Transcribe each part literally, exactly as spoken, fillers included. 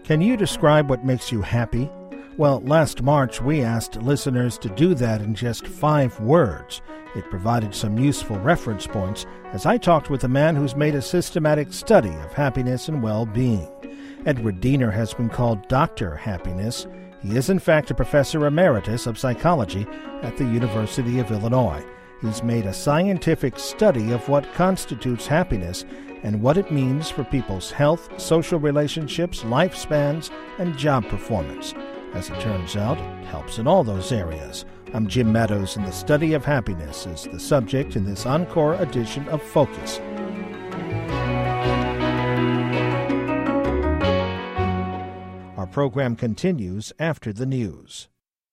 Can you describe what makes you happy? Well, last March we asked listeners to do that in just five words. It provided some useful reference points as I talked with a man who's made a systematic study of happiness and well-being. Edward Diener has been called Doctor Happiness. He is in fact a professor emeritus of psychology at the University of Illinois. He's made a scientific study of what constitutes happiness and what it means for people's health, social relationships, lifespans, and job performance. As it turns out, it helps in all those areas. I'm Jim Meadows, and the study of happiness is the subject in this encore edition of Focus. Our program continues after the news.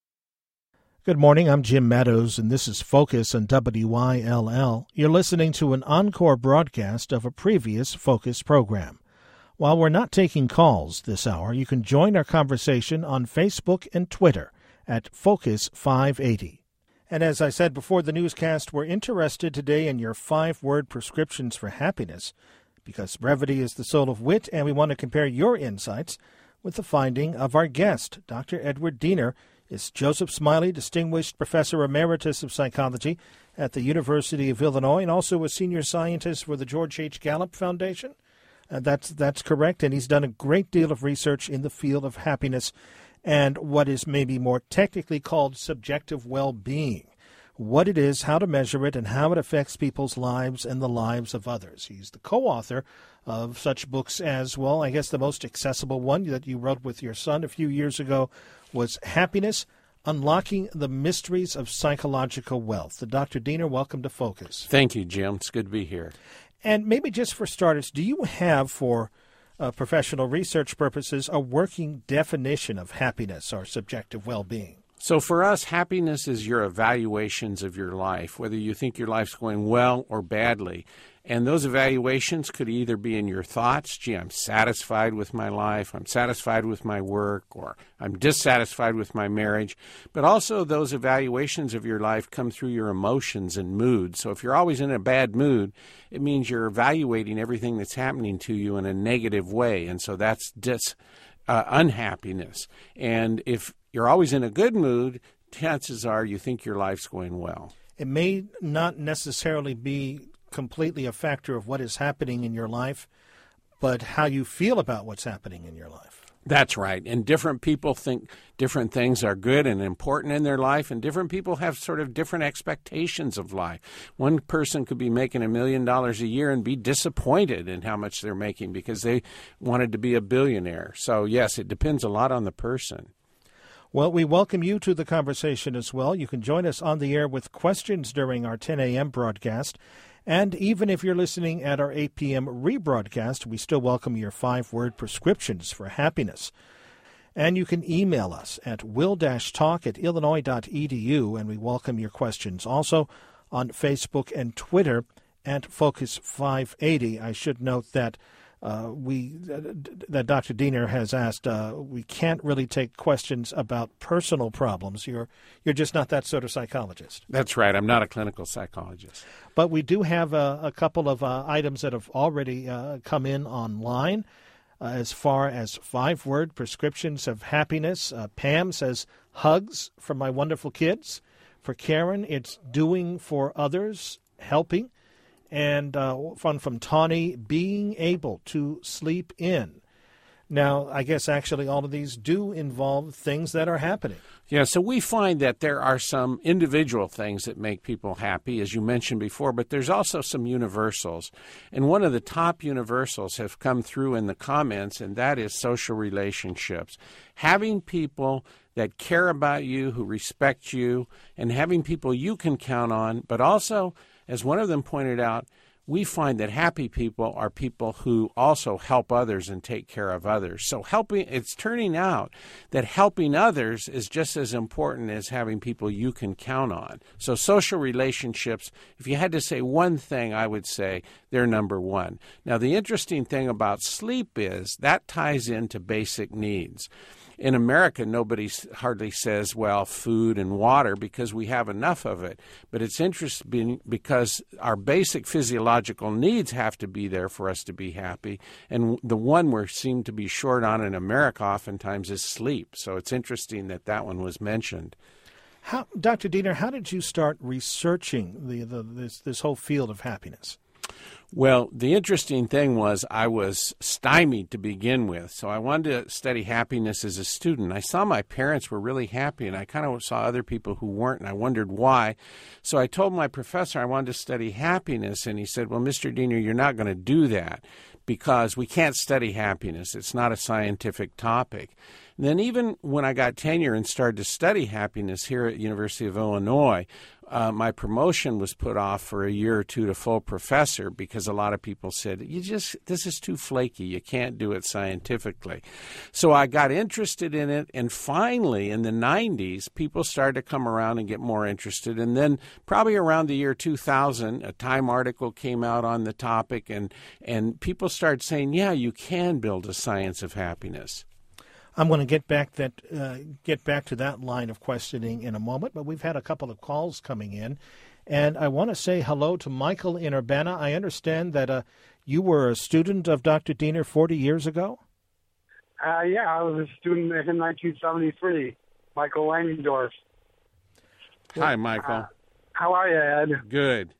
Good morning, I'm Jim Meadows, and this is Focus on W I L L. You're listening to an encore broadcast of a previous Focus program. While we're not taking calls this hour, you can join our conversation on Facebook and Twitter at Focus five eighty. And as I said before the newscast, we're interested today in your five-word prescriptions for happiness, because brevity is the soul of wit, and we want to compare your insights with the finding of our guest. Doctor Edward Diener is Joseph Smiley Distinguished Professor Emeritus of Psychology at the University of Illinois and also a senior scientist for the George H. Gallup Foundation. Uh, that's that's correct, and he's done a great deal of research in the field of happiness and what is maybe more technically called subjective well-being, what it is, how to measure it, and how it affects people's lives and the lives of others. He's the co-author of such books as, well, I guess the most accessible one that you wrote with your son a few years ago was Happiness, Unlocking the Mysteries of Psychological Wealth. Doctor Diener, welcome to Focus. Thank you, Jim. It's good to be here. And maybe just for starters, do you have, for uh, professional research purposes, a working definition of happiness or subjective well-being? So for us, happiness is your evaluations of your life, whether you think your life's going well or badly. And those evaluations could either be in your thoughts, gee, I'm satisfied with my life, I'm satisfied with my work, or I'm dissatisfied with my marriage. But also those evaluations of your life come through your emotions and moods. So if you're always in a bad mood, it means you're evaluating everything that's happening to you in a negative way. And so that's dis, uh, unhappiness. And if you're always in a good mood, chances are you think your life's going well. It may not necessarily be completely a factor of what is happening in your life, but how you feel about what's happening in your life. That's right. And different people think different things are good and important in their life, and different people have sort of different expectations of life. One person could be making a million dollars a year and be disappointed in how much they're making because they wanted to be a billionaire. So, yes, it depends a lot on the person. Well, we welcome you to the conversation as well. You can join us on the air with questions during our ten a.m. broadcast. And even if you're listening at our eight p.m. rebroadcast, we still welcome your five-word prescriptions for happiness. And you can email us at will-talk at illinois dot e d u, and we welcome your questions. Also on Facebook and Twitter at Focus five eighty. I should note that Uh, we uh, that Doctor Diener has asked, uh, we can't really take questions about personal problems. You're you're just not that sort of psychologist. That's right. I'm not a clinical psychologist. But we do have a, a couple of uh, items that have already uh, come in online uh, as far as five-word prescriptions of happiness. Uh, Pam says, hugs from my wonderful kids. For Karen, it's doing for others, helping. And uh, from, from Tawny, being able to sleep in. Now, I guess actually all of these do involve things that are happening. Yeah, so we find that there are some individual things that make people happy, as you mentioned before, but there's also some universals. And one of the top universals have come through in the comments, and that is social relationships. Having people that care about you, who respect you, and having people you can count on, but also, as one of them pointed out, we find that happy people are people who also help others and take care of others. So helping, it's turning out that helping others is just as important as having people you can count on. So social relationships, if you had to say one thing, I would say they're number one. Now, the interesting thing about sleep is that ties into basic needs. In America, nobody hardly says, well, food and water, because we have enough of it. But it's interesting because our basic physiological needs have to be there for us to be happy. And the one we seem to be short on in America oftentimes is sleep. So it's interesting that that one was mentioned. How, Doctor Diener, how did you start researching the, the this this whole field of happiness? Well, the interesting thing was I was stymied to begin with, so I wanted to study happiness as a student. I saw my parents were really happy, and I kind of saw other people who weren't, and I wondered why. So I told my professor I wanted to study happiness, and he said, well, Mister Diener, you're not going to do that because we can't study happiness. It's not a scientific topic. And then even when I got tenure and started to study happiness here at University of Illinois, uh, my promotion was put off for a year or two to full professor because a lot of people said, "You just this is too flaky. You can't do it scientifically." So I got interested in it, and finally in the nineties, people started to come around and get more interested. And then probably around the year two thousand, a Time article came out on the topic, and, and people started saying, yeah, you can build a science of happiness. I'm going to get back that uh, get back to that line of questioning in a moment, but we've had a couple of calls coming in, and I want to say hello to Michael in Urbana. I understand that uh, you were a student of Doctor Diener forty years ago? Uh, yeah, I was a student in nineteen seventy-three, Michael Langendorf. Hi, Michael. Uh, how are you, Ed? Good.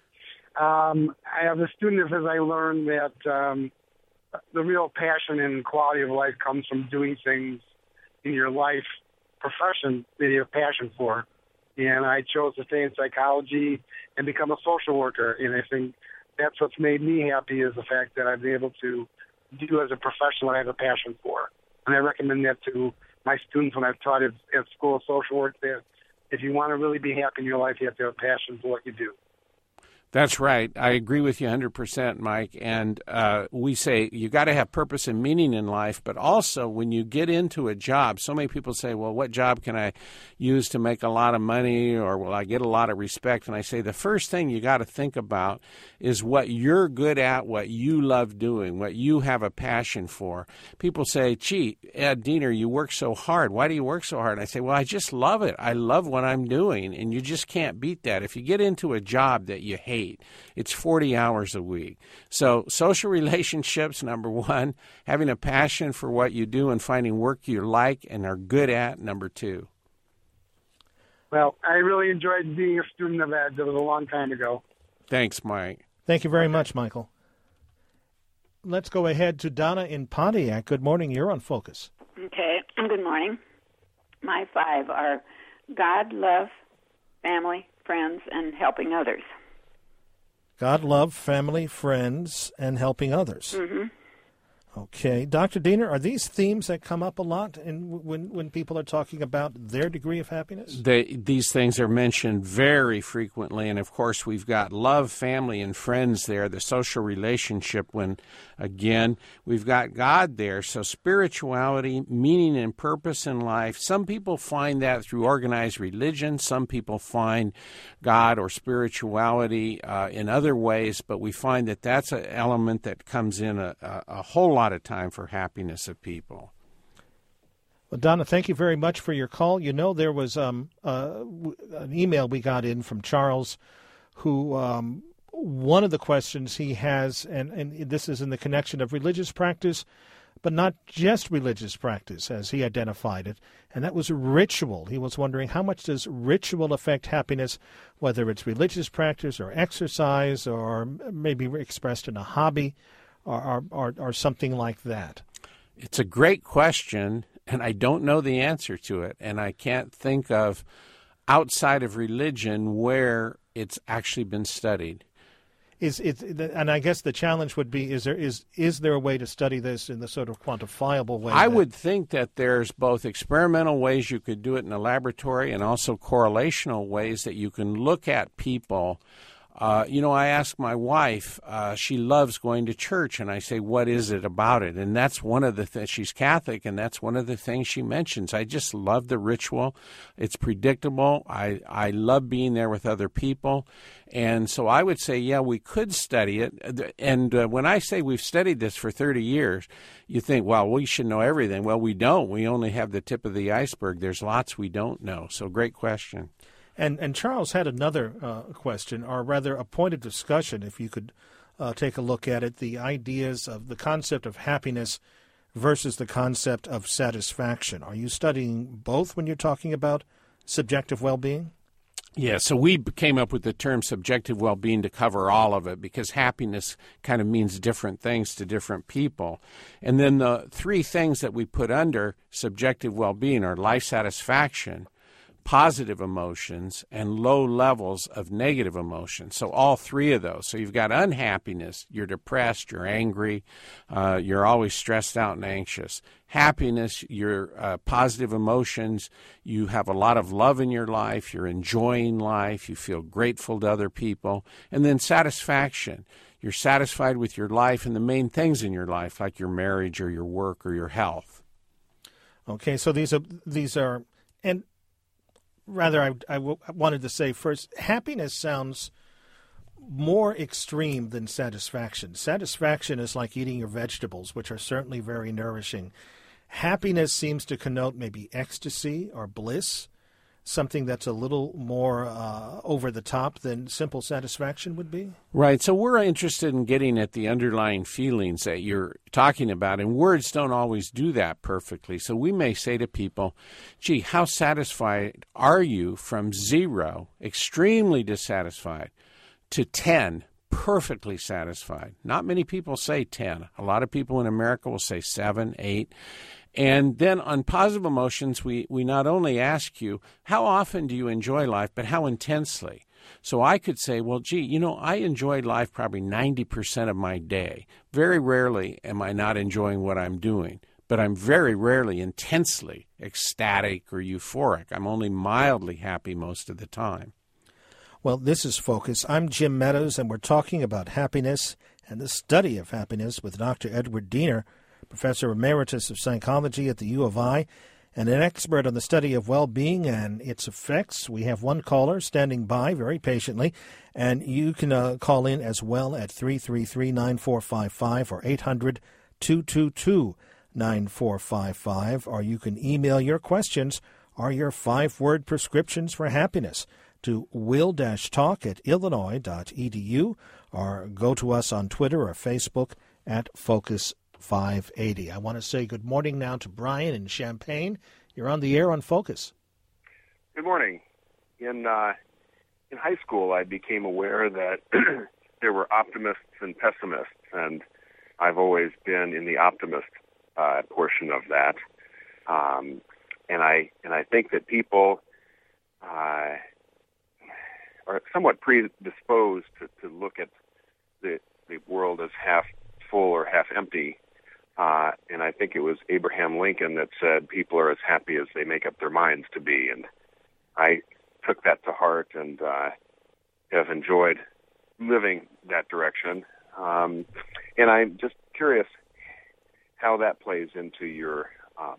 Um, I was a student because I learned that um, the real passion and quality of life comes from doing things in your life profession that you have passion for. And I chose to stay in psychology and become a social worker. And I think that's what's made me happy is the fact that I've been able to do as a profession what I have a passion for. And I recommend that to my students when I've taught at, at School of Social Work, that if you want to really be happy in your life, you have to have a passion for what you do. That's right. I agree with you one hundred percent, Mike. And uh, we say you got to have purpose and meaning in life, but also when you get into a job, so many people say, well, what job can I use to make a lot of money, or will I get a lot of respect? And I say the first thing you got to think about is what you're good at, what you love doing, what you have a passion for. People say, gee, Ed Diener, you work so hard. Why do you work so hard? And I say, well, I just love it. I love what I'm doing, and you just can't beat that. If you get into a job that you hate, it's forty hours a week. So social relationships, number one, having a passion for what you do and finding work you like and are good at, number two. Well, I really enjoyed being a student of Ed. That was a long time ago. Thanks, Mike. Thank you very much, Michael. Let's go ahead to Donna in Pontiac. Good morning. You're on Focus. Okay. Good morning. My five are God, love, family, friends, and helping others. God, love, family, friends, and helping others. Mm-hmm. Okay. Doctor Diener, are these themes that come up a lot in, when, when people are talking about their degree of happiness? They, these things are mentioned very frequently, and of course we've got love, family, and friends there, the social relationship when, again, we've got God there. So spirituality, meaning and purpose in life, some people find that through organized religion, some people find God or spirituality uh, in other ways, but we find that that's an element that comes in a, a, a whole lot of time for happiness of people. Well, Donna, thank you very much for your call. You know, there was um, uh, an email we got in from Charles, who um, one of the questions he has, and, and this is in the connection of religious practice, but not just religious practice, as he identified it, and that was ritual. He was wondering how much does ritual affect happiness, whether it's religious practice or exercise or maybe expressed in a hobby or, or, or something like that. It's a great question, and I don't know the answer to it, and I can't think of outside of religion where it's actually been studied. Is it, and I guess the challenge would be: is there is is there a way to study this in the sort of quantifiable way? I that... would think that there's both experimental ways you could do it in a laboratory, and also correlational ways that you can look at people Uh, you know, I ask my wife, uh, she loves going to church, and I say, what is it about it? And that's one of the things, she's Catholic, and that's one of the things she mentions. I just love the ritual. It's predictable. I, I love being there with other people. And so I would say, yeah, we could study it. And uh, when I say we've studied this for thirty years, you think, well, we should know everything. Well, we don't. We only have the tip of the iceberg. There's lots we don't know. So great question. And and Charles had another uh, question, or rather a point of discussion, if you could uh, take a look at it, the ideas of the concept of happiness versus the concept of satisfaction. Are you studying both when you're talking about subjective well-being? Yeah, so we came up with the term subjective well-being to cover all of it, because happiness kind of means different things to different people. And then the three things that we put under subjective well-being are life satisfaction, positive emotions, and low levels of negative emotions. So all three of those. So you've got unhappiness, you're depressed, you're angry, uh, you're always stressed out and anxious. Happiness, your uh, positive emotions, you have a lot of love in your life, you're enjoying life, you feel grateful to other people. And then satisfaction, you're satisfied with your life and the main things in your life, like your marriage or your work or your health. Okay, so these are, these are, and Rather, I, I, w- I wanted to say first, happiness sounds more extreme than satisfaction. Satisfaction is like eating your vegetables, which are certainly very nourishing. Happiness seems to connote maybe ecstasy or bliss, something that's a little more uh, over the top than simple satisfaction would be? Right. So we're interested in getting at the underlying feelings that you're talking about, and words don't always do that perfectly. So we may say to people, gee, how satisfied are you from zero, extremely dissatisfied, to ten, perfectly satisfied? Not many people say ten. A lot of people in America will say seven, eight. And then on positive emotions, we, we not only ask you, how often do you enjoy life, but how intensely? So I could say, well, gee, you know, I enjoy life probably ninety percent of my day. Very rarely am I not enjoying what I'm doing, but I'm very rarely intensely ecstatic or euphoric. I'm only mildly happy most of the time. Well, this is Focus. I'm Jim Meadows, and we're talking about happiness and the study of happiness with Doctor Edward Diener, Professor Emeritus of Psychology at the U of I, and an expert on the study of well-being and its effects. We have one caller standing by very patiently, and you can uh, call in as well at three three three, nine four five five or eight hundred, two two two, nine four five five, or you can email your questions or your five-word prescriptions for happiness to will-talk at illinois dot e d u, or go to us on Twitter or Facebook at Focus five eighty. I want to say good morning now to Brian in Champaign. You're on the air on Focus. Good morning. In uh, in high school, I became aware that there were optimists and pessimists, and I've always been in the optimist uh, portion of that. Um, and I and I think that people uh, are somewhat predisposed to, to look at the the world as half full or half empty. Uh, and I think it was Abraham Lincoln that said people are as happy as they make up their minds to be. And I took that to heart and uh, have enjoyed living that direction. Um, and I'm just curious how that plays into your, um,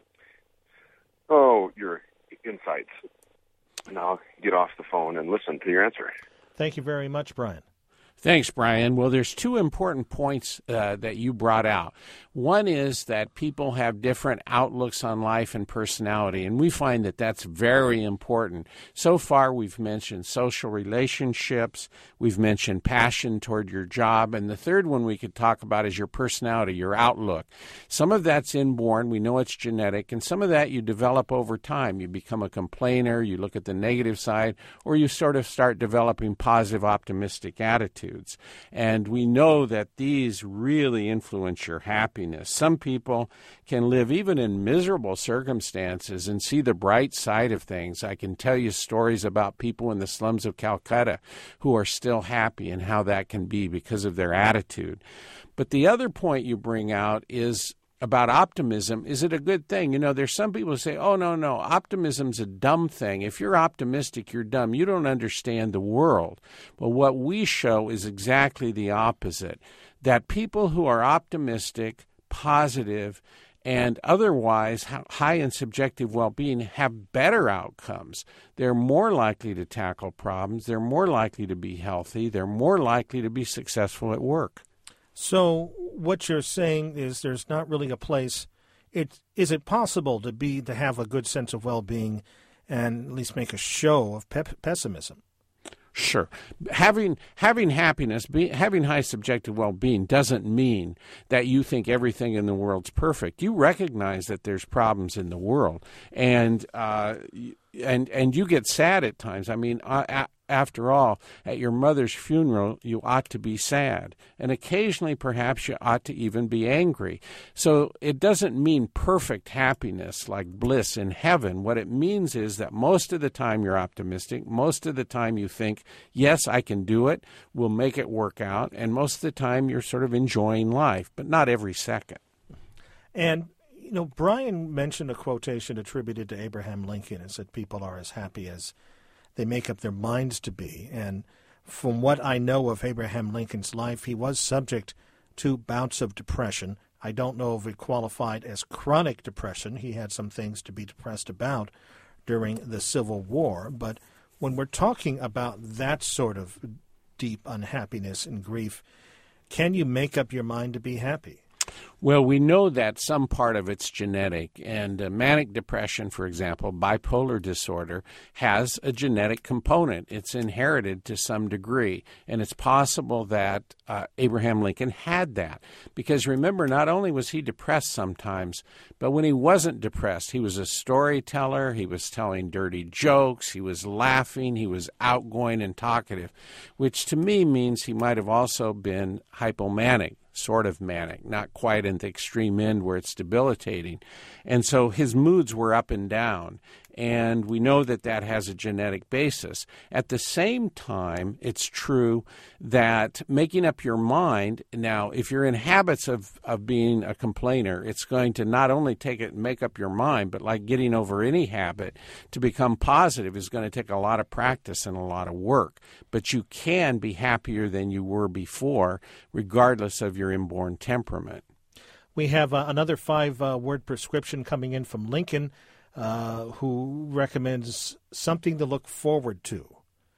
oh, your insights. And I'll get off the phone and listen to your answer. Thank you very much, Brian. Thanks, Brian. Well, there's two important points uh, that you brought out. One is that people have different outlooks on life and personality, and we find that that's very important. So far, we've mentioned social relationships, we've mentioned passion toward your job, and the third one we could talk about is your personality, your outlook. Some of that's inborn, we know it's genetic, and some of that you develop over time. You become a complainer, you look at the negative side, or you sort of start developing positive, optimistic attitudes. And we know that these really influence your happiness. Some people can live even in miserable circumstances and see the bright side of things. I can tell you stories about people in the slums of Calcutta who are still happy and how that can be because of their attitude. But the other point you bring out is about optimism, is it a good thing? You know, there's some people who say, oh, no, no, optimism's a dumb thing. If you're optimistic, you're dumb. You don't understand the world. Well, what we show is exactly the opposite, that people who are optimistic, positive, and otherwise high in subjective well-being have better outcomes. They're more likely to tackle problems. They're more likely to be healthy. They're more likely to be successful at work. So what you're saying is there's not really a place. It, is it possible to be to have a good sense of well-being and at least make a show of pe- pessimism? Sure. Having having happiness, be, having high subjective well-being doesn't mean that you think everything in the world's perfect. You recognize that there's problems in the world, and uh, and and you get sad at times. I mean, uh, after all, at your mother's funeral, you ought to be sad, and occasionally, perhaps, you ought to even be angry. So it doesn't mean perfect happiness like bliss in heaven. What it means is that most of the time you're optimistic, most of the time you think, yes, I can do it, we'll make it work out, and most of the time you're sort of enjoying life, but not every second. And you know, Brian mentioned a quotation attributed to Abraham Lincoln and said people are as happy as they make up their minds to be. And from what I know of Abraham Lincoln's life, he was subject to bouts of depression. I don't know if it qualified as chronic depression. He had some things to be depressed about during the Civil War. But when we're talking about that sort of deep unhappiness and grief, can you make up your mind to be happy? Well, we know that some part of it's genetic, and uh, manic depression, for example, bipolar disorder, has a genetic component. It's inherited to some degree, and it's possible that uh, Abraham Lincoln had that. Because remember, not only was he depressed sometimes, but when he wasn't depressed, he was a storyteller, he was telling dirty jokes, he was laughing, he was outgoing and talkative, which to me means he might have also been hypomanic. Sort of manic, not quite at the extreme end where it's debilitating. And so his moods were up and down, and we know that that has a genetic basis. At the same time, it's true that making up your mind, now, if you're in habits of, of being a complainer, it's going to not only take it and make up your mind, but like getting over any habit, to become positive is going to take a lot of practice and a lot of work. But you can be happier than you were before, regardless of your inborn temperament. We have uh, another five-word uh, prescription coming in from Lincoln, uh, who recommends something to look forward to.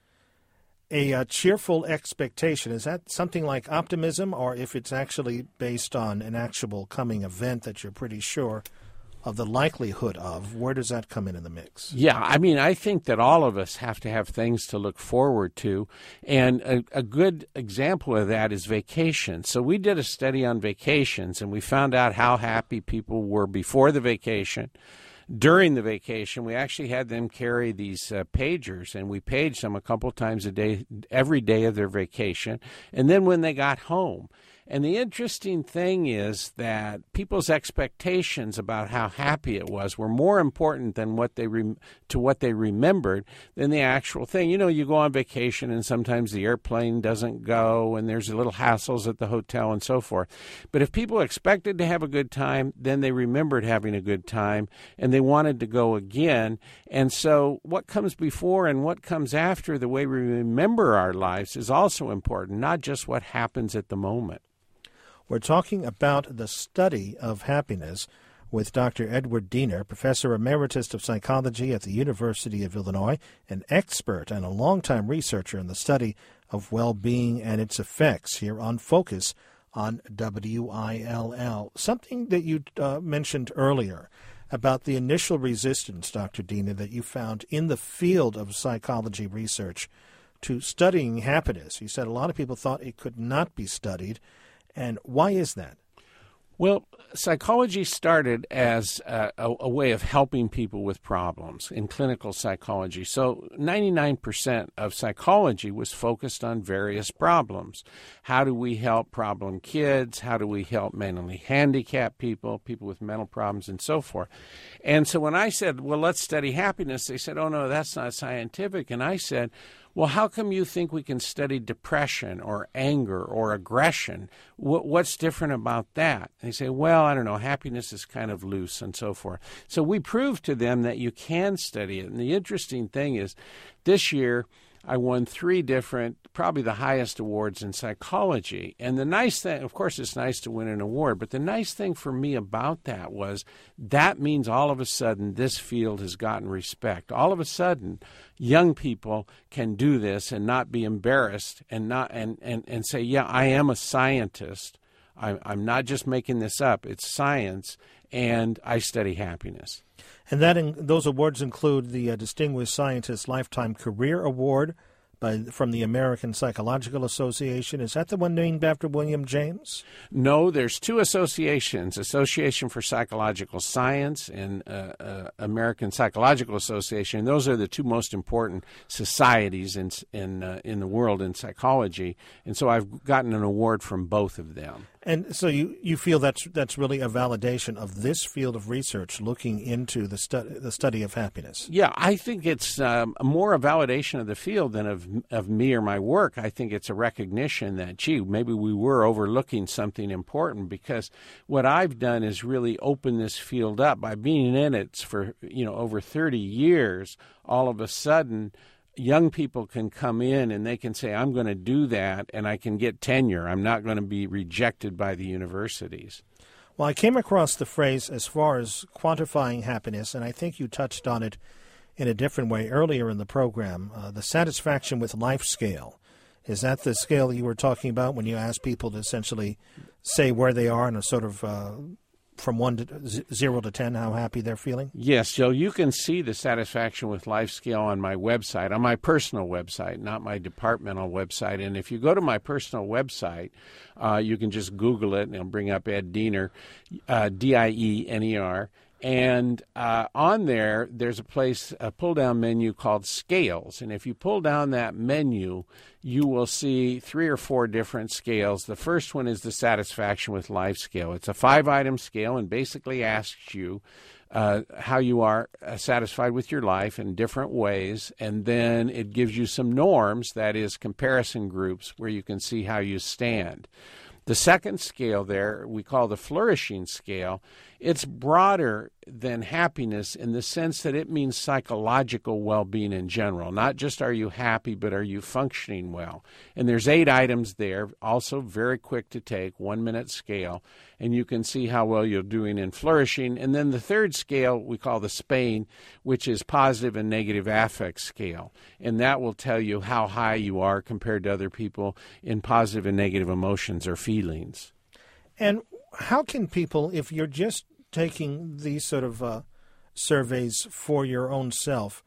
A uh, cheerful expectation, is that something like optimism, or if it's actually based on an actual coming event that you're pretty sure of the likelihood of, where does that come in in the mix? Yeah, I mean, I think that all of us have to have things to look forward to, and a, a good example of that is vacation. So we did a study on vacations, and we found out how happy people were before the vacation. During the vacation, we actually had them carry these uh, pagers, and we paged them a couple times a day, every day of their vacation, and then when they got home. And the interesting thing is that people's expectations about how happy it was were more important than what they rem- to what they remembered than the actual thing. You know, you go on vacation and sometimes the airplane doesn't go and there's little hassles at the hotel and so forth. But if people expected to have a good time, then they remembered having a good time and they wanted to go again. And so what comes before and what comes after, the way we remember our lives, is also important, not just what happens at the moment. We're talking about the study of happiness with Doctor Edward Diener, Professor Emeritus of Psychology at the University of Illinois, an expert and a longtime researcher in the study of well-being and its effects, here on Focus on W I L L. Something that you uh, mentioned earlier about the initial resistance, Doctor Diener, that you found in the field of psychology research to studying happiness. You said a lot of people thought it could not be studied. And why is that? Well, psychology started as a, a, a way of helping people with problems in clinical psychology. So ninety-nine percent of psychology was focused on various problems. How do we help problem kids? How do we help mentally handicapped people, people with mental problems, and so forth? And so when I said, well, let's study happiness, they said, oh, no, that's not scientific. And I said, well, how come you think we can study depression or anger or aggression? What, what's different about that? And they say, well, I don't know, happiness is kind of loose and so forth. So we proved to them that you can study it. And the interesting thing is, this year, I won three different, probably the highest awards in psychology. And the nice thing, of course, it's nice to win an award, but the nice thing for me about that was that means all of a sudden this field has gotten respect. All of a sudden, young people can do this and not be embarrassed and not and, and, and say, yeah, I am a scientist. I, I'm not just making this up. It's science, and I study happiness. And that in, those awards include the uh, Distinguished Scientist Lifetime Career Award by, from the American Psychological Association. Is that the one named after William James? No, there's two associations, Association for Psychological Science and uh, uh, American Psychological Association. Those are the two most important societies in, in, uh, in the world in psychology. And so I've gotten an award from both of them. And so you, you feel that's that's really a validation of this field of research looking into the, stu- the study of happiness? Yeah, I think it's um, more a validation of the field than of of me or my work. I think it's a recognition that, gee, maybe we were overlooking something important, because what I've done is really open this field up. By being in it for, you know, over thirty years, all of a sudden young people can come in and they can say, I'm going to do that, and I can get tenure. I'm not going to be rejected by the universities. Well, I came across the phrase as far as quantifying happiness, and I think you touched on it in a different way earlier in the program, uh, the satisfaction with life scale. Is that the scale you were talking about when you asked people to essentially say where they are in a sort of uh, from one to z- zero to ten, how happy they're feeling? Yes, so you can see the satisfaction with life scale on my website, on my personal website, not my departmental website. And if you go to my personal website, uh, you can just Google it, and it'll bring up Ed Diener, uh, D I E N E R. And uh, on there, there's a place, a pull-down menu called Scales. And if you pull down that menu, you will see three or four different scales. The first one is the satisfaction with life scale. It's a five-item scale and basically asks you uh, how you are uh, satisfied with your life in different ways. And then it gives you some norms, that is comparison groups, where you can see how you stand. The second scale there, we call the flourishing scale. It's broader than happiness in the sense that it means psychological well-being in general. Not just are you happy, but are you functioning well? And there's eight items there, also very quick to take, one-minute scale, and you can see how well you're doing in flourishing. And then the third scale we call the SPAIN, which is positive and negative affect scale, and that will tell you how high you are compared to other people in positive and negative emotions or feelings. And how can people, if you're just taking these sort of uh, surveys for your own self,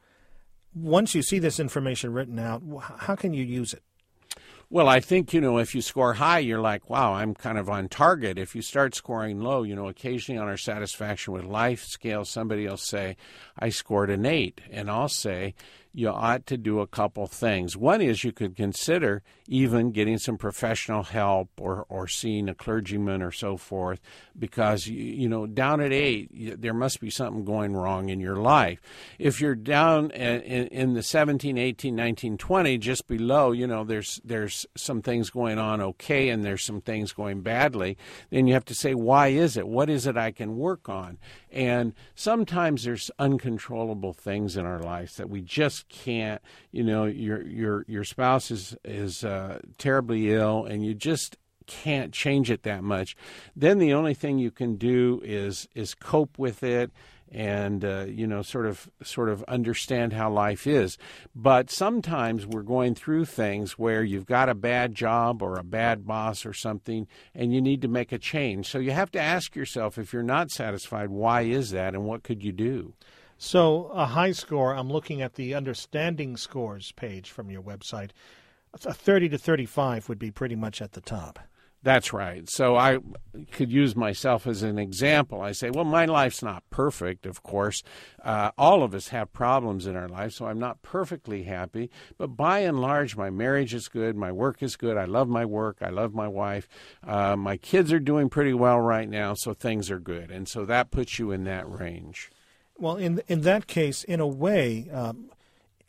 once you see this information written out, how can you use it? Well, I think, you know, if you score high, you're like, wow, I'm kind of on target. If you start scoring low, you know, occasionally on our satisfaction with life scale, somebody will say, I scored an eight. And I'll say, you ought to do a couple things. One is you could consider even getting some professional help or, or seeing a clergyman or so forth, because, you, you know, down at eight, there must be something going wrong in your life. If you're down in, in the seventeen, eighteen, nineteen, twenty, just below, you know, there's there's some things going on okay and there's some things going badly, then you have to say, why is it? What is it I can work on? And sometimes there's uncontrollable things in our lives that we just can't, you know, your your your spouse is is uh, terribly ill and you just can't change it that much. Then the only thing you can do is is cope with it and uh, you know sort of sort of understand how life is. But sometimes we're going through things where you've got a bad job or a bad boss or something and you need to make a change. So you have to ask yourself, if you're not satisfied, why is that and what could you do? So a high score, I'm looking at the understanding scores page from your website. A thirty to thirty-five would be pretty much at the top. That's right. So I could use myself as an example. I say, well, my life's not perfect, of course. Uh, all of us have problems in our life, so I'm not perfectly happy. But by and large, my marriage is good. My work is good. I love my work. I love my wife. Uh, my kids are doing pretty well right now, so things are good. And so that puts you in that range. Well, in in that case, in a way, um,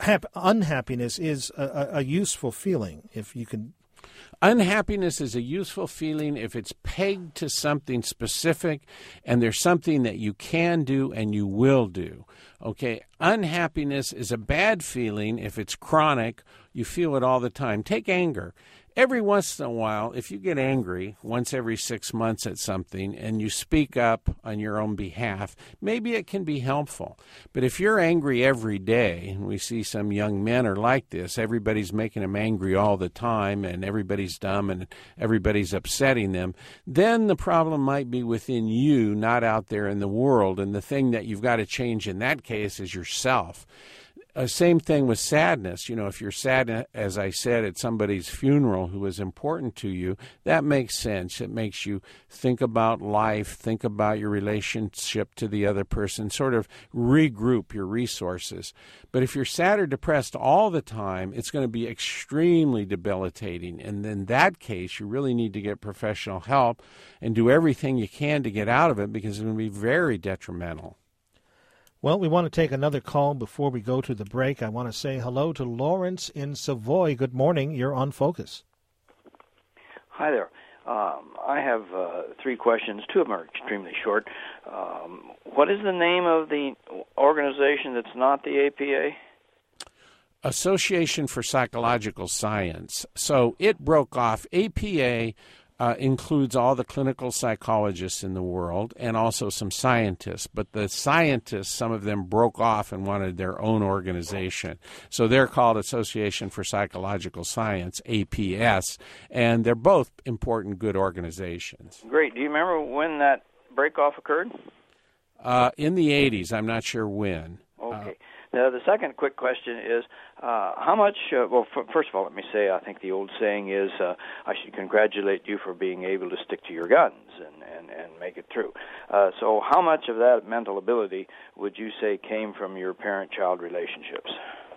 hap- unhappiness is a, a, a useful feeling, if you can. Unhappiness is a useful feeling if it's pegged to something specific and there's something that you can do and you will do. Okay, unhappiness is a bad feeling if it's chronic, you feel it all the time. Take anger. Every once in a while, if you get angry once every six months at something and you speak up on your own behalf, maybe it can be helpful. But if you're angry every day, and we see some young men are like this, everybody's making them angry all the time and everybody's dumb and everybody's upsetting them, then the problem might be within you, not out there in the world. And the thing that you've got to change in that case is yourself. Uh, same thing with sadness. You know, if you're sad, as I said, at somebody's funeral who is important to you, that makes sense. It makes you think about life, think about your relationship to the other person, sort of regroup your resources. But if you're sad or depressed all the time, it's going to be extremely debilitating. And in that case, you really need to get professional help and do everything you can to get out of it, because it's going to be very detrimental. Well, we want to take another call before we go to the break. I want to say hello to Lawrence in Savoy. Good morning. You're on Focus. Hi there. Um, I have uh, three questions. Two of them are extremely short. Um, what is the name of the organization that's not the A P A? Association for Psychological Science. So it broke off. A P A Uh, includes all the clinical psychologists in the world and also some scientists. But the scientists, some of them broke off and wanted their own organization. So they're called Association for Psychological Science, A P S, and they're both important, good organizations. Great. Do you remember when that break-off occurred? Uh, in the eighties. I'm not sure when. Okay. Uh, Now, the second quick question is, uh, how much, uh, well, f- first of all, let me say, I think the old saying is, uh, I should congratulate you for being able to stick to your guns and, and, and make it through. Uh, so how much of that mental ability would you say came from your parent-child relationships?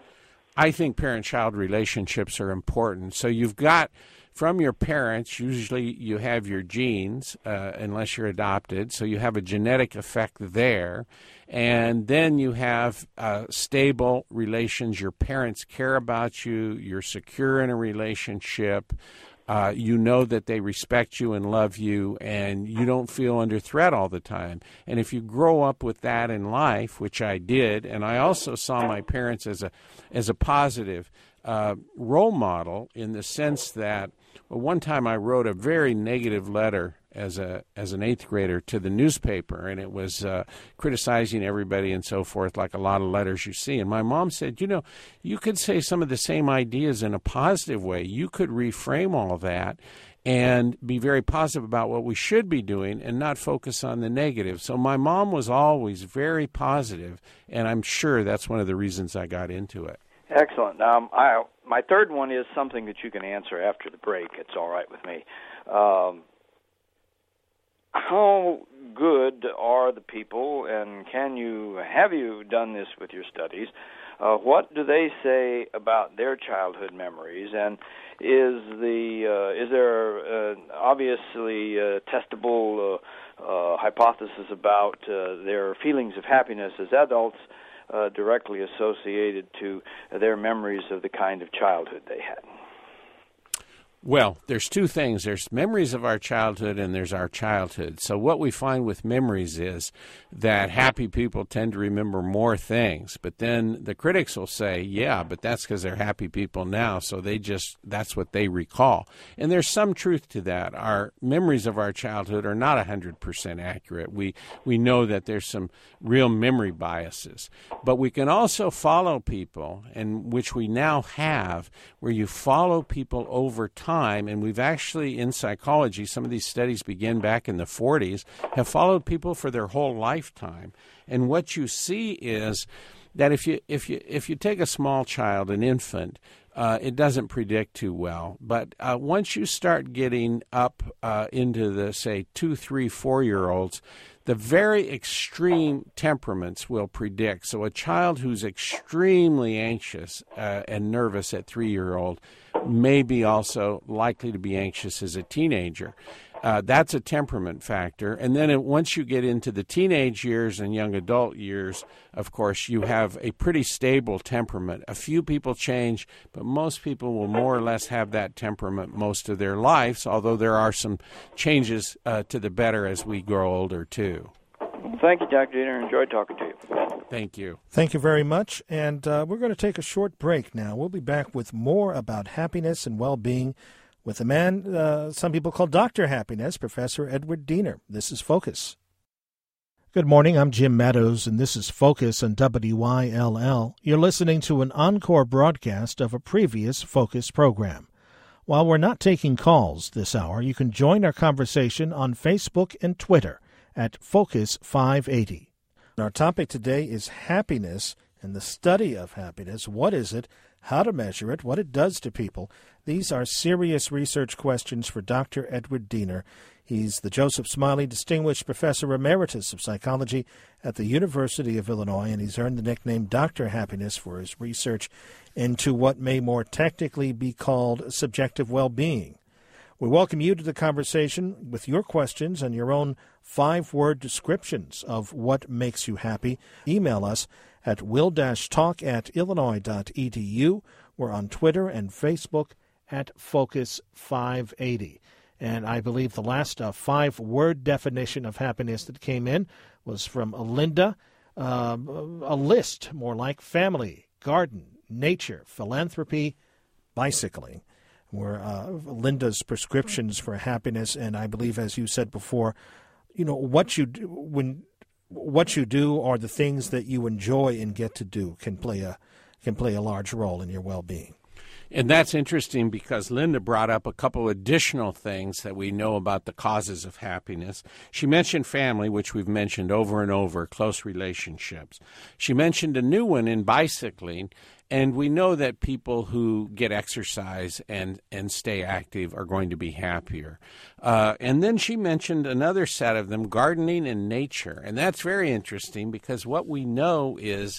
I think parent-child relationships are important. So you've got, from your parents, usually you have your genes, uh, unless you're adopted, so you have a genetic effect there. And then you have uh, stable relations. Your parents care about you. You're secure in a relationship. Uh, you know that they respect you and love you, and you don't feel under threat all the time. And if you grow up with that in life, which I did, and I also saw my parents as a as a positive uh, role model in the sense that, well, one time I wrote a very negative letter as a as an eighth grader to the newspaper, and it was uh, criticizing everybody and so forth, like a lot of letters you see. And my mom said, you know, you could say some of the same ideas in a positive way. You could reframe all that and be very positive about what we should be doing and not focus on the negative. So my mom was always very positive, and I'm sure that's one of the reasons I got into it. Excellent. Um, I, my third one is something that you can answer after the break. It's all right with me. Um, how good are the people, and can you have you done this with your studies? Uh, what do they say about their childhood memories, and is the uh, is there uh, obviously uh, testable uh, uh, hypothesis about uh, their feelings of happiness as adults uh, directly associated to their memories of the kind of childhood they had? Well, there's two things. There's memories of our childhood and there's our childhood. So what we find with memories is that happy people tend to remember more things. But then the critics will say, yeah, but that's because they're happy people now, so they just, that's what they recall. And there's some truth to that. Our memories of our childhood are not one hundred percent accurate. We, we know that there's some real memory biases. But we can also follow people, and which we now have, where you follow people over time. And we've actually, in psychology, some of these studies begin back in the forties, have followed people for their whole lifetime. And what you see is that if you if you if you take a small child, an infant, uh, it doesn't predict too well. But uh, once you start getting up uh, into the, say, two, three, four-year-olds, the very extreme temperaments will predict. So a child who's extremely anxious uh, and nervous at three-year-old may be also likely to be anxious as a teenager. Uh, that's a temperament factor. And then it, once you get into the teenage years and young adult years, of course, you have a pretty stable temperament. A few people change, but most people will more or less have that temperament most of their lives, although there are some changes uh, to the better as we grow older, too. Thank you, Doctor Diener. Enjoyed talking to you. Thank you. Thank you very much. And uh, we're going to take a short break now. We'll be back with more about happiness and well-being with a man uh, some people call Doctor Happiness, Professor Edward Diener. This is Focus. Good morning. I'm Jim Meadows, and this is Focus on W Y L L. You're listening to an encore broadcast of a previous Focus program. While we're not taking calls this hour, you can join our conversation on Facebook and Twitter at Focus five eighty. Our topic today is happiness and the study of happiness. What is it? How to measure it? What it does to people? These are serious research questions for Doctor Edward Diener. He's the Joseph Smiley Distinguished Professor Emeritus of Psychology at the University of Illinois, and he's earned the nickname Doctor Happiness for his research into what may more technically be called subjective well-being. We welcome you to the conversation with your questions and your own five-word descriptions of what makes you happy. Email us at will-talk at illinois dot e d u. We're on Twitter and Facebook at Focus five eighty. And I believe the last uh, five-word definition of happiness that came in was from Linda, uh, a list more like family, garden, nature, philanthropy, bicycling. Were uh, Linda's prescriptions for happiness, and I believe, as you said before, you know what you do, when what you do or the things that you enjoy and get to do can play a can play a large role in your well-being. And that's interesting because Linda brought up a couple additional things that we know about the causes of happiness. She mentioned family, which we've mentioned over and over, close relationships. She mentioned a new one in bicycling, and we know that people who get exercise and, and stay active are going to be happier. Uh, and then she mentioned another set of them, gardening and nature. And that's very interesting because what we know is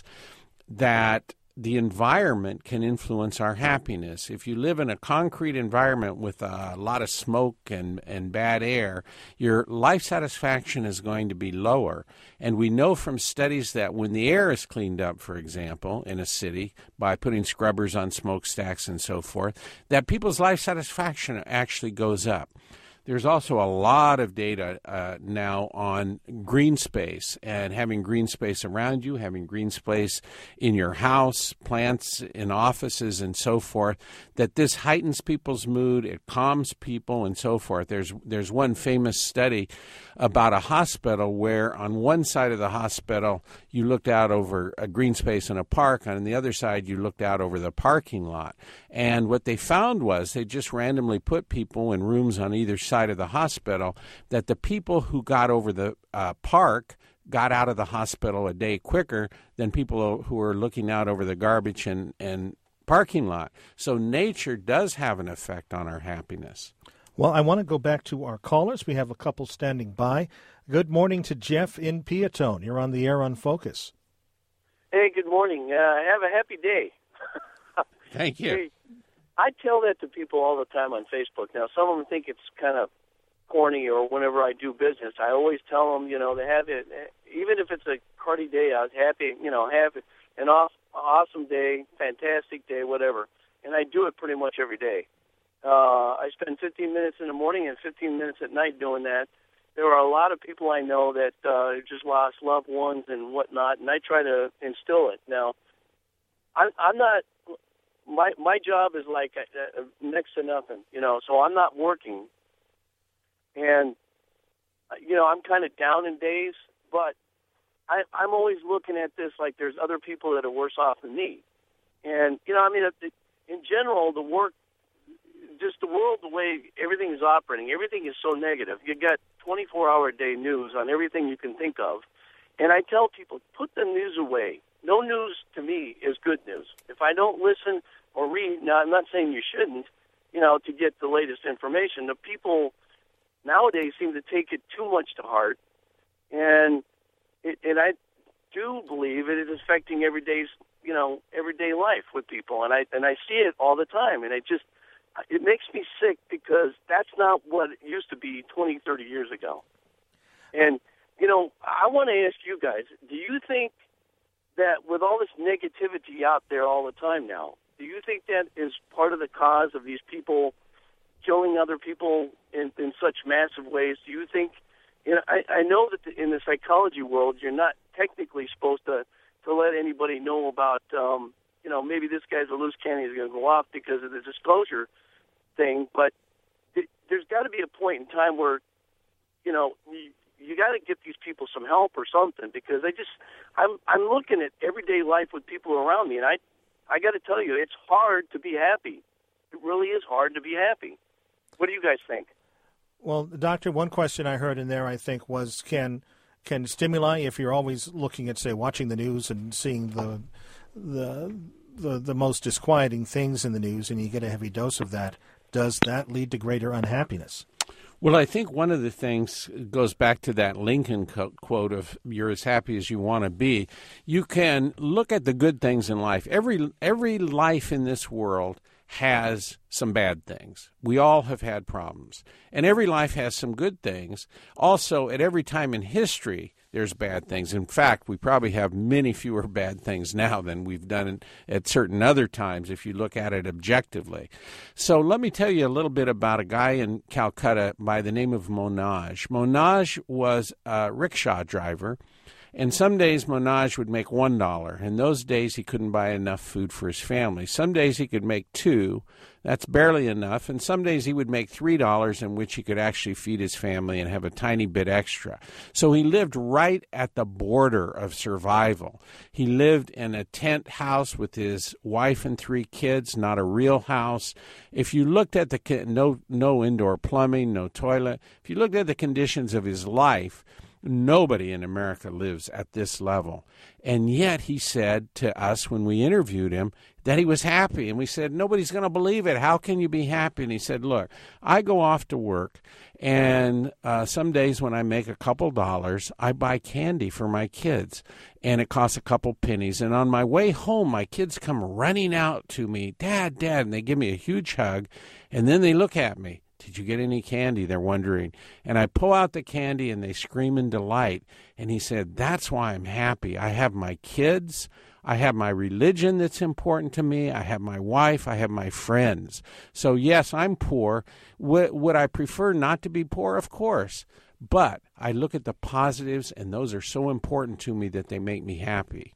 that the environment can influence our happiness. If you live in a concrete environment with a lot of smoke and, and bad air, your life satisfaction is going to be lower. And we know from studies that when the air is cleaned up, for example, in a city, by putting scrubbers on smokestacks and so forth, that people's life satisfaction actually goes up. There's also a lot of data uh, now on green space and having green space around you, having green space in your house, plants in offices and so forth, that this heightens people's mood, it calms people and so forth. There's there's one famous study about a hospital where on one side of the hospital you looked out over a green space in a park, and on the other side you looked out over the parking lot. And what they found was they just randomly put people in rooms on either side of the hospital, that the people who got over the uh, park got out of the hospital a day quicker than people who were looking out over the garbage and, and parking lot. So nature does have an effect on our happiness. Well, I want to go back to our callers. We have a couple standing by. Good morning to Jeff in Peatone. You're on the air on Focus. Hey, good morning. Uh, have a happy day. Thank you. Hey, I tell that to people all the time on Facebook. Now, some of them think it's kind of corny, or whenever I do business, I always tell them, you know, to have it, even if it's a cruddy day, I was happy, you know, have an off, awesome day, fantastic day, whatever. And I do it pretty much every day. Uh, I spend fifteen minutes in the morning and fifteen minutes at night doing that. There are a lot of people I know that uh, just lost loved ones and whatnot, and I try to instill it. Now, I'm, I'm not, my my job is like uh, next to nothing, you know, so I'm not working. And, you know, I'm kind of down in days, but I, I'm always looking at this like there's other people that are worse off than me. And, you know, I mean, in general, the work, just the world, the way everything is operating, everything is so negative. You got twenty-four hour a day news on everything you can think of. And I tell people, put the news away. No news to me is good news. If I don't listen or read, now I'm not saying you shouldn't, you know, to get the latest information. The people nowadays seem to take it too much to heart. And it, and I do believe it is affecting everyday's, you know, everyday life with people. And I and I see it all the time. And I just, it makes me sick because that's not what it used to be twenty, thirty years ago. And, you know, I want to ask you guys, do you think that with all this negativity out there all the time now, do you think that is part of the cause of these people killing other people in, in such massive ways? Do you think, you know, I, I know that the, in the psychology world, you're not technically supposed to, to let anybody know about, um, you know, maybe this guy's a loose cannon, he's going to go off because of the disclosure thing, but th- there's got to be a point in time where, you know, you, you got to get these people some help or something, because I just, I'm, I'm looking at everyday life with people around me, and I, I got to tell you, it's hard to be happy. It really is hard to be happy. What do you guys think? Well, Doctor, one question I heard in there, I think, was can can stimuli, if you're always looking at, say, watching the news and seeing the the the, the most disquieting things in the news, and you get a heavy dose of that, does that lead to greater unhappiness? Well, I think one of the things goes back to that Lincoln quote of "You're as happy as you want to be." You can look at the good things in life. Every every life in this world has some bad things. We all have had problems. And every life has some good things. Also, at every time in history, there's bad things. In fact, we probably have many fewer bad things now than we've done at certain other times if you look at it objectively. So let me tell you a little bit about a guy in Calcutta by the name of Monaj. Monaj was a rickshaw driver. And some days Monaj would make one dollar. In those days, he couldn't buy enough food for his family. Some days he could make two. That's barely enough. And some days he would make three dollars, in which he could actually feed his family and have a tiny bit extra. So he lived right at the border of survival. He lived in a tent house with his wife and three kids, not a real house. If you looked at the no no indoor plumbing, no toilet. If you looked at the conditions of his life, nobody in America lives at this level. And yet he said to us when we interviewed him that he was happy. And we said, nobody's going to believe it. How can you be happy? And he said, look, I go off to work, and uh, some days when I make a couple dollars, I buy candy for my kids, and it costs a couple pennies. And on my way home, my kids come running out to me, Dad, Dad, and they give me a huge hug, and then they look at me. Did you get any candy? They're wondering. And I pull out the candy, and they scream in delight. And he said, that's why I'm happy. I have my kids. I have my religion that's important to me. I have my wife. I have my friends. So, yes, I'm poor. W- would I prefer not to be poor? Of course. But I look at the positives, and those are so important to me that they make me happy.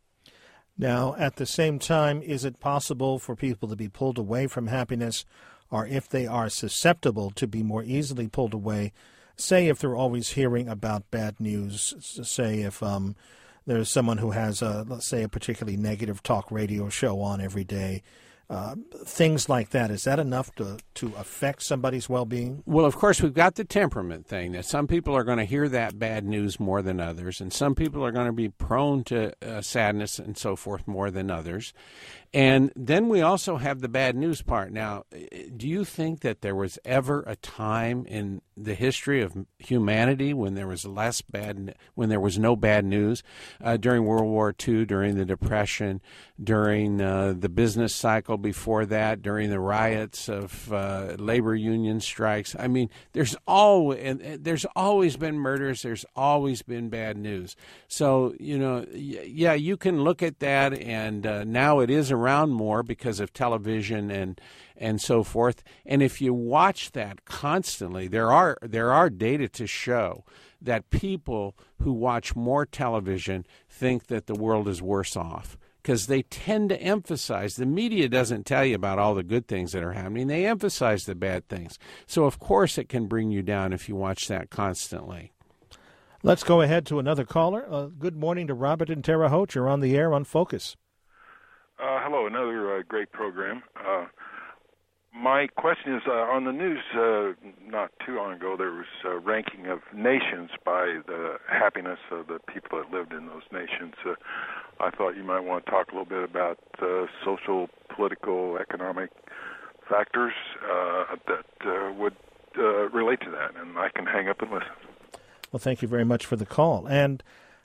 Now, at the same time, is it possible for people to be pulled away from happiness, or if they are susceptible to be more easily pulled away, say if they're always hearing about bad news, say if um, there's someone who has, a, let's say, a particularly negative talk radio show on every day, uh, things like that, is that enough to, to affect somebody's well-being? Well, of course, we've got the temperament thing, that some people are going to hear that bad news more than others, and some people are going to be prone to uh, sadness and so forth more than others. And then we also have the bad news part. Now, do you think that there was ever a time in the history of humanity when there was less bad, when there was no bad news? Uh, during World War Two, during the Depression, during uh, the business cycle before that, during the riots of uh, labor union strikes. I mean, there's always and there's always been murders. There's always been bad news. So you know, yeah, you can look at that, and uh, now it is around more because of television and and so forth. And if you watch that constantly, there are there are data to show that people who watch more television think that the world is worse off, because they tend to emphasize, the media doesn't tell you about all the good things that are happening. They emphasize the bad things. So, of course, it can bring you down if you watch that constantly. Let's go ahead to another caller. Uh, good morning to Robert in Terre Haute. You're on the air on Focus. Uh, hello, another uh, great program. Uh, my question is, uh, on the news uh, not too long ago, there was a ranking of nations by the happiness of the people that lived in those nations. Uh, I thought you might want to talk a little bit about uh, social, political, economic factors uh, that uh, would uh, relate to that, and I can hang up and listen. Well, thank you very much for the call. And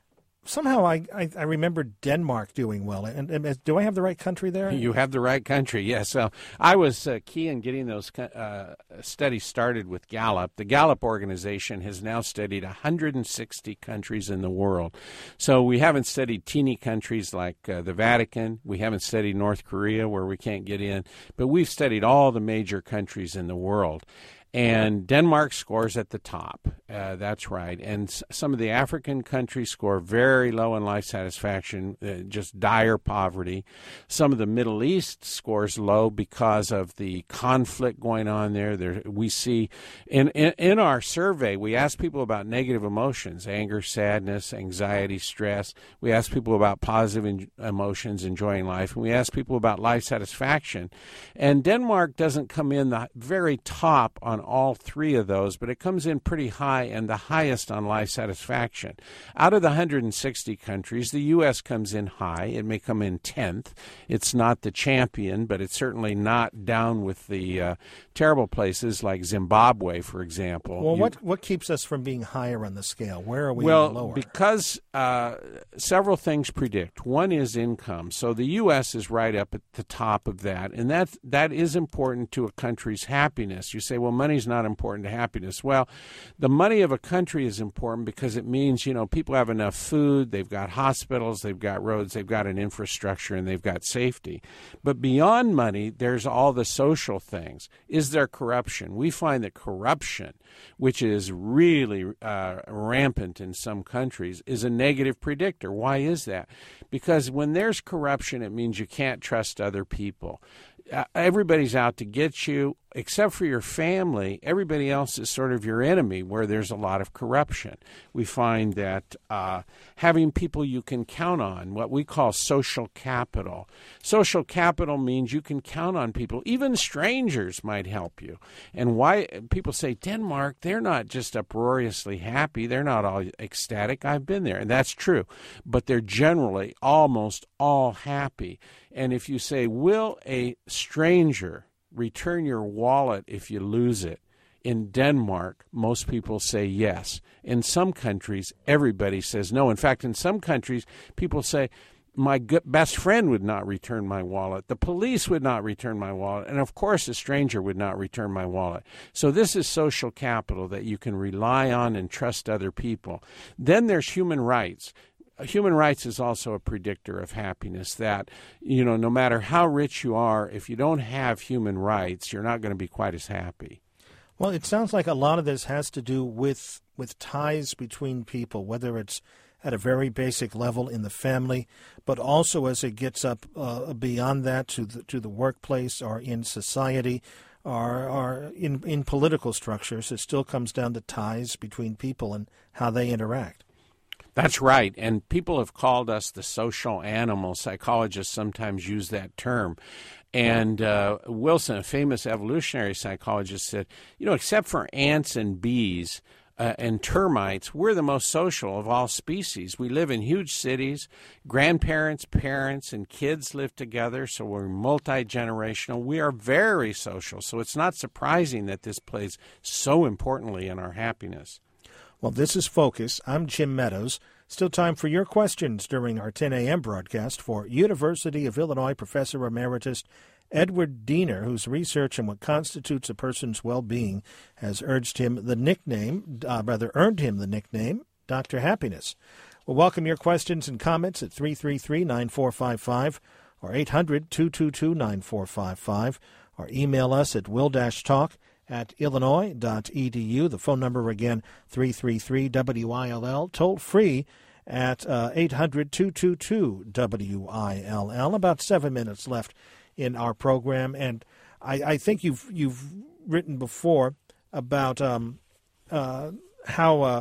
somehow I, I, I remember Denmark doing well. And, and do I have the right country there? You have the right country, yes. So I was uh, key in getting those uh, studies started with Gallup. The Gallup organization has now studied one hundred sixty countries in the world. So we haven't studied teeny countries like uh, the Vatican. We haven't studied North Korea, where we can't get in. But we've studied all the major countries in the world. And Denmark scores at the top. Uh, that's right. And s- some of the African countries score very low in life satisfaction, uh, just dire poverty. Some of the Middle East scores low because of the conflict going on there. There we see in, in, in our survey, we ask people about negative emotions, anger, sadness, anxiety, stress. We ask people about positive en- emotions, enjoying life. And we ask people about life satisfaction. And Denmark doesn't come in the very top on all three of those, but it comes in pretty high and the highest on life satisfaction. Out of the one hundred sixty countries, the U S comes in high. It may come in tenth. It's not the champion, but it's certainly not down with the uh, terrible places like Zimbabwe, for example. Well, you, what what keeps us from being higher on the scale? Where are we well, lower? because uh, several things predict. One is income. So the U S is right up at the top of that, and that that is important to a country's happiness. You say, well, money's not important to happiness. Well, the money of a country is important because it means, you know, people have enough food, they've got hospitals, they've got roads, they've got an infrastructure, and they've got safety. But beyond money, there's all the social things. Is there corruption? We find that corruption, which is really uh, rampant in some countries, is a negative predictor. Why is that? Because when there's corruption, it means you can't trust other people. Uh, everybody's out to get you, except for your family. Everybody else is sort of your enemy where there's a lot of corruption. We find that uh, having people you can count on, what we call social capital. Social capital means you can count on people. Even strangers might help you. And why people say, Denmark, they're not just uproariously happy. They're not all ecstatic. I've been there. And that's true. But they're generally almost all happy. And if you say, will a stranger return your wallet if you lose it? In Denmark, most people say yes. In some countries, everybody says no. In fact, in some countries, people say, my good, best friend would not return my wallet. The police would not return my wallet. And, of course, a stranger would not return my wallet. So this is social capital that you can rely on and trust other people. Then there's human rights. Human rights is also a predictor of happiness, that, you know, no matter how rich you are, if you don't have human rights, you're not going to be quite as happy. Well, it sounds like a lot of this has to do with with ties between people, whether it's at a very basic level in the family, but also as it gets up uh, beyond that to the, to the workplace or in society or, or in, in political structures. It still comes down to ties between people and how they interact. That's right, and people have called us the social animal. Psychologists sometimes use that term. And uh, Wilson, a famous evolutionary psychologist, said, you know, except for ants and bees uh, and termites, we're the most social of all species. We live in huge cities. Grandparents, parents, and kids live together, so we're multi-generational. We are very social, so it's not surprising that this plays so importantly in our happiness. Well, this is Focus. I'm Jim Meadows. Still time for your questions during our ten a.m. broadcast for University of Illinois Professor Emeritus Edward Diener, whose research on what constitutes a person's well-being has urged him the nickname, uh, rather earned him the nickname, Doctor Happiness. We'll welcome your questions and comments at three three three, nine four five five or eight hundred, two two two, nine four five five, or email us at will-talk at illinois dot e d u. The phone number again, three three three W I L L, toll free at uh, eight hundred, two two two, W I L L. About seven minutes left in our program, and I, I think you've you've written before about um, uh, how uh,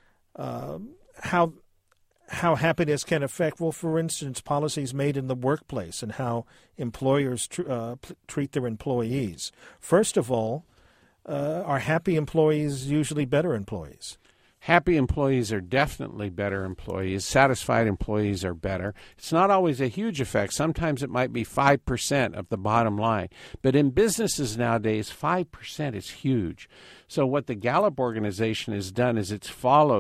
uh, how how happiness can affect, well, for instance, policies made in the workplace and how employers tr- uh, p- treat their employees. First of all, Uh, are happy employees usually better employees? Happy employees are definitely better employees. Satisfied employees are better. It's not always a huge effect. Sometimes it might be five percent of the bottom line. But in businesses nowadays, five percent is huge. So what the Gallup organization has done is it's followed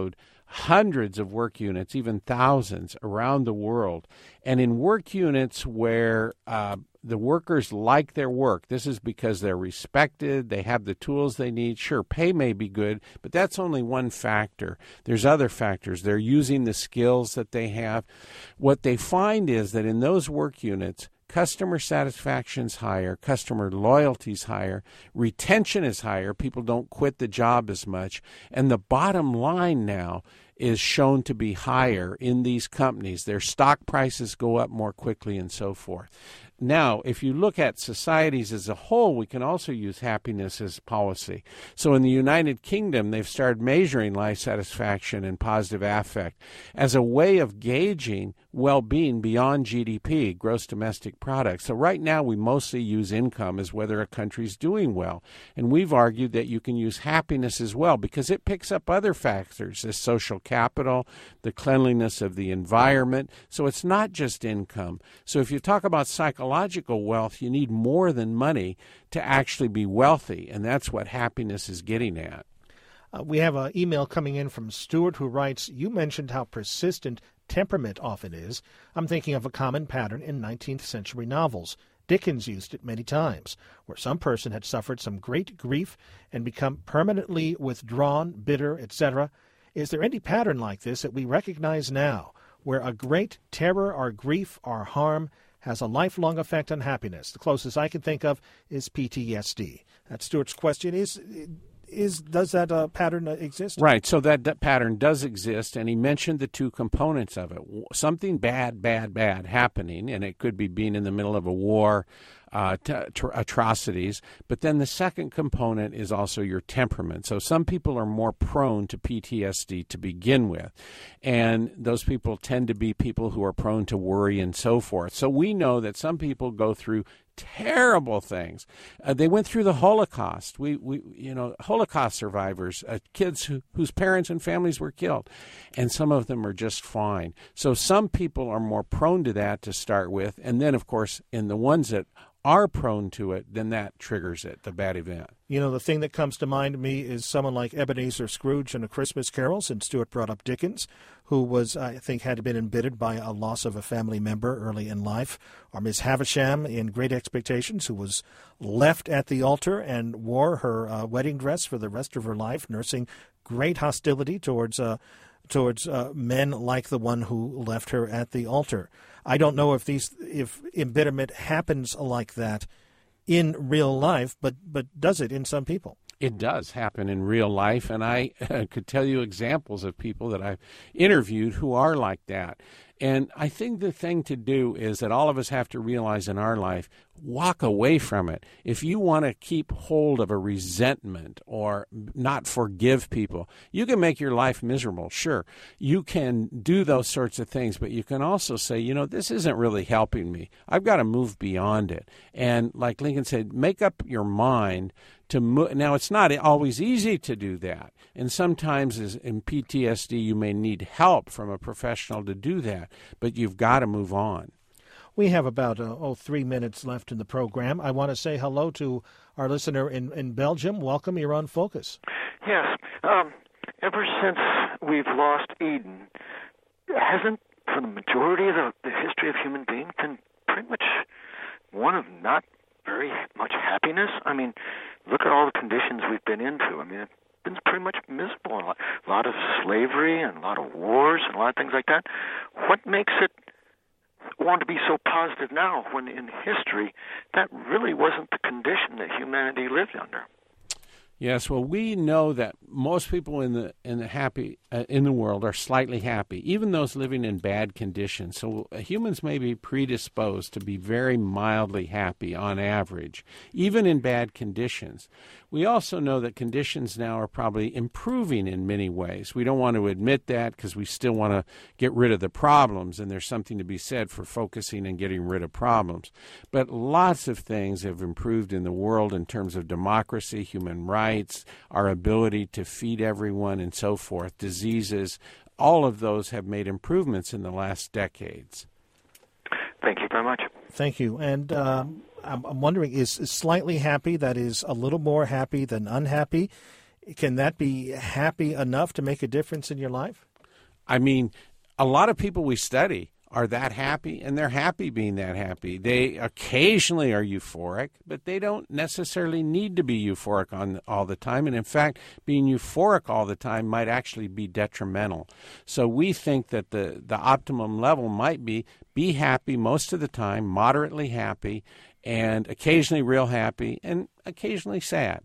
hundreds of work units, even thousands around the world. And in work units where uh, the workers like their work, this is because they're respected, they have the tools they need. Sure, pay may be good, but that's only one factor. There's other factors. They're using the skills that they have. What they find is that in those work units, customer satisfaction's higher, customer loyalty's higher, retention is higher, people don't quit the job as much, and the bottom line now is shown to be higher in these companies. Their stock prices go up more quickly and so forth. Now, if you look at societies as a whole, we can also use happiness as policy. So in the United Kingdom, they've started measuring life satisfaction and positive affect as a way of gauging well-being beyond G D P, gross domestic product. So right now, we mostly use income as whether a country's doing well. And we've argued that you can use happiness as well because it picks up other factors, the social capital, the cleanliness of the environment. So it's not just income. So if you talk about psychological wealth, you need more than money to actually be wealthy, and that's what happiness is getting at. Uh, we have an email coming in from Stuart who writes, you mentioned how persistent temperament often is. I'm thinking of a common pattern in nineteenth century novels. Dickens used it many times, where some person had suffered some great grief and become permanently withdrawn, bitter, et cetera. Is there any pattern like this that we recognize now, where a great terror or grief or harm has a lifelong effect on happiness? The closest I can think of is P T S D. That's Stuart's question. Is is does that uh, pattern exist? Right. So that, that pattern does exist, and he mentioned the two components of it. Something bad, bad, bad happening, and it could be being in the middle of a war, uh, t- t- atrocities. But then the second component is also your temperament. So some people are more prone to P T S D to begin with, and those people tend to be people who are prone to worry and so forth. So we know that some people go through terrible things. Uh, they went through the Holocaust. We, we, you know, Holocaust survivors, uh, kids who, whose parents and families were killed, and some of them are just fine. So some people are more prone to that to start with, and then, of course, in the ones that are prone to it, then that triggers it, the bad event. You know, the thing that comes to mind to me is someone like Ebenezer Scrooge in A Christmas Carol, since Stuart brought up Dickens, who was, I think, had been embittered by a loss of a family member early in life, or Miss Havisham in Great Expectations, who was left at the altar and wore her uh, wedding dress for the rest of her life, nursing great hostility towards uh, towards uh, men like the one who left her at the altar. I don't know if these if embitterment happens like that in real life, but but does it in some people? It does happen in real life, and I uh, could tell you examples of people that I've interviewed who are like that. And I think the thing to do is that all of us have to realize in our life, walk away from it. If you want to keep hold of a resentment or not forgive people, you can make your life miserable. Sure, you can do those sorts of things, but you can also say, you know, this isn't really helping me. I've got to move beyond it. And like Lincoln said, make up your mind to move. Now, it's not always easy to do that. And sometimes as in P T S D, you may need help from a professional to do that, but you've got to move on. We have about uh, oh, three minutes left in the program. I want to say hello to our listener in, in Belgium. Welcome. You're on Focus. Yes. Um, ever since we've lost Eden, hasn't, for the majority of the, the history of human beings, been pretty much one of not very much happiness? I mean, look at all the conditions we've been into. I mean, it's been pretty much miserable. A lot, a lot of slavery and a lot of wars and a lot of things like that. What makes it want to be so positive now when in history that really wasn't the condition that humanity lived under? Yes, well, we know that most people in the in the happy uh, in the world are slightly happy, even those living in bad conditions. So uh, humans may be predisposed to be very mildly happy on average, even in bad conditions. We also know that conditions now are probably improving in many ways. We don't want to admit that because we still want to get rid of the problems, and there's something to be said for focusing and getting rid of problems. But lots of things have improved in the world in terms of democracy, human rights, our ability to feed everyone, and so forth. Diseases, all of those have made improvements in the last decades. Thank you very much. Thank you. And um, I'm wondering, is, is slightly happy, that is a little more happy than unhappy, can that be happy enough to make a difference in your life? I mean, a lot of people we study are that happy, and they're happy being that happy. They occasionally are euphoric, but they don't necessarily need to be euphoric on all the time. And in fact, being euphoric all the time might actually be detrimental. So we think that the, the optimum level might be be happy most of the time, moderately happy, and occasionally real happy, and occasionally sad.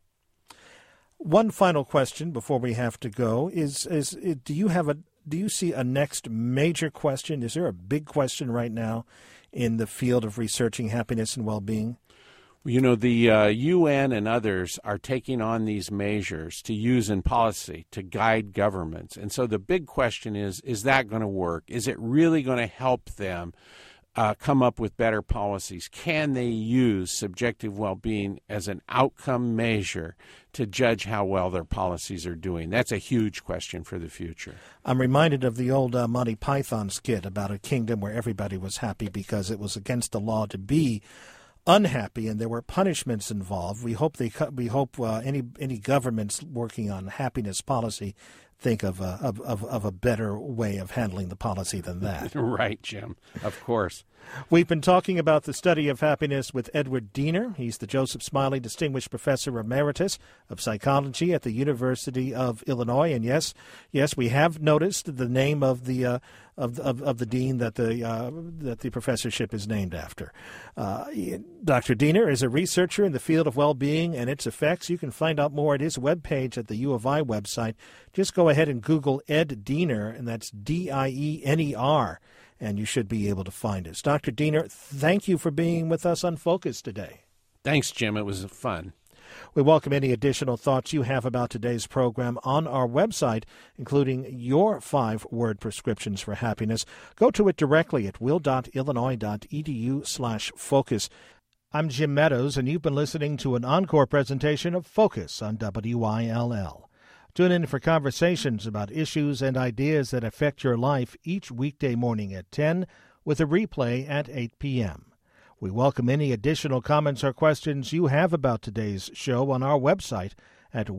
One final question before we have to go is, is do you have a Do you see a next major question? Is there a big question right now in the field of researching happiness and well-being? You know, the uh, U N and others are taking on these measures to use in policy to guide governments. And so the big question is, is that going to work? Is it really going to help them uh, come up with better policies? Can they use subjective well-being as an outcome measure to judge how well their policies are doing? That's a huge question for the future. I'm reminded of the old uh, Monty Python skit about a kingdom where everybody was happy because it was against the law to be unhappy, and there were punishments involved. We hope they we hope uh, any any governments working on happiness policy think of a, of, of, of a better way of handling the policy than that. Right, Jim. Of course. We've been talking about the study of happiness with Edward Diener. He's the Joseph Smiley Distinguished Professor Emeritus of Psychology at the University of Illinois. And yes, yes, we have noticed the name of the uh, of, of of the dean that the uh, that the professorship is named after. Uh, Doctor Diener is a researcher in the field of well-being and its effects. You can find out more at his webpage at the U of I website. Just go ahead and Google Ed Diener, and that's D I E N E R, and you should be able to find us. Doctor Diener, thank you for being with us on Focus today. Thanks, Jim. It was fun. We welcome any additional thoughts you have about today's program on our website, including your five-word prescriptions for happiness. Go to it directly at will.illinois.edu slash focus. I'm Jim Meadows, and you've been listening to an encore presentation of Focus on W I L L. Tune in for conversations about issues and ideas that affect your life each weekday morning at ten, with a replay at eight p.m. We welcome any additional comments or questions you have about today's show on our website at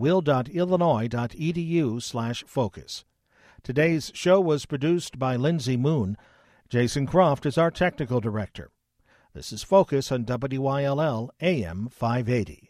will.illinois.edu slash focus. Today's show was produced by Lindsay Moon. Jason Croft is our technical director. This is Focus on W I L L A M five eighty.